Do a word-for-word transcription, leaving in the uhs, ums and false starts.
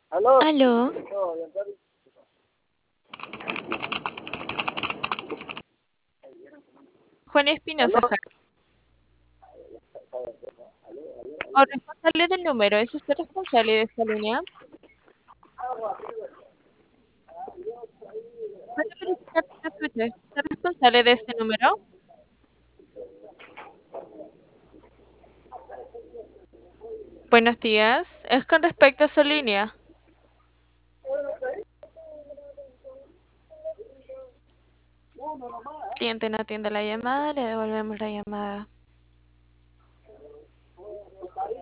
Aló. Aló, Juan Espinosa Aló. Jara. O responsable del número, ¿es usted responsable de esta línea? ¿Puede verificar si la escucha? ¿Es usted responsable de este número? Buenos días, es con respecto a su línea. Cliente no atiende la llamada, le devolvemos la llamada.